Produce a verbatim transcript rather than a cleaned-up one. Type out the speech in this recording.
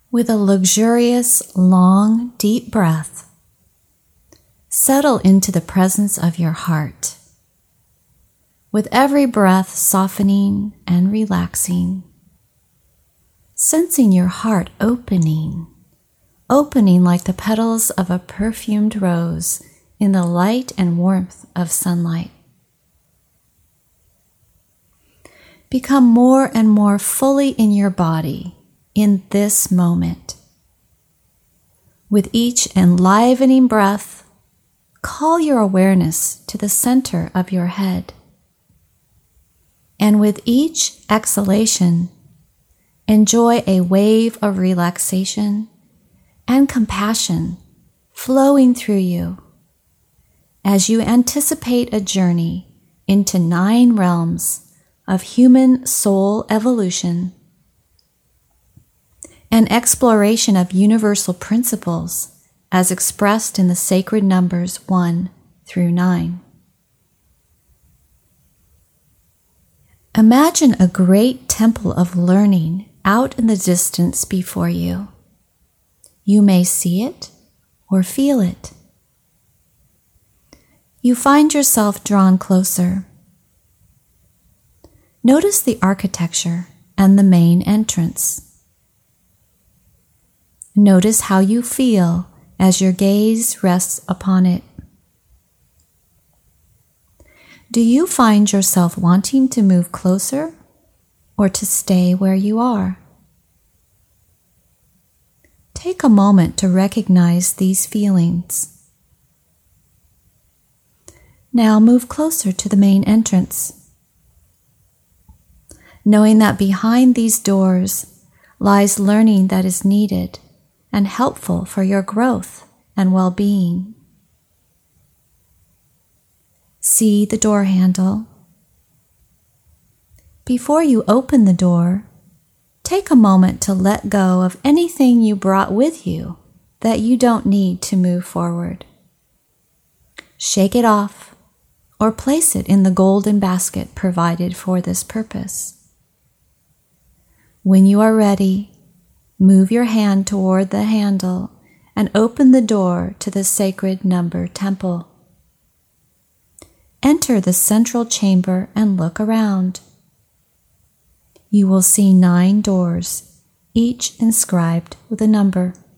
With a luxurious, long, deep breath, settle into the presence of your heart. With every breath softening and relaxing, sensing your heart opening, opening like the petals of a perfumed rose in the light and warmth of sunlight. Become more and more fully in your body in this moment. With each enlivening breath, call your awareness to the center of your head. And with each exhalation, enjoy a wave of relaxation and compassion flowing through you as you anticipate a journey into nine realms of human soul evolution, an exploration of universal principles as expressed in the sacred numbers one through nine. Imagine a great temple of learning out in the distance before you. You may see it or feel it. You find yourself drawn closer. Notice the architecture and the main entrance. Notice how you feel as your gaze rests upon it. Do you find yourself wanting to move closer or to stay where you are? Take a moment to recognize these feelings. Now move closer to the main entrance, knowing that behind these doors lies learning that is needed and helpful for your growth and well-being. See the door handle. Before you open the door, take a moment to let go of anything you brought with you that you don't need to move forward. Shake it off or place it in the golden basket provided for this purpose. When you are ready, move your hand toward the handle and open the door to the sacred number temple. Enter the central chamber and look around. You will see nine doors, each inscribed with a number.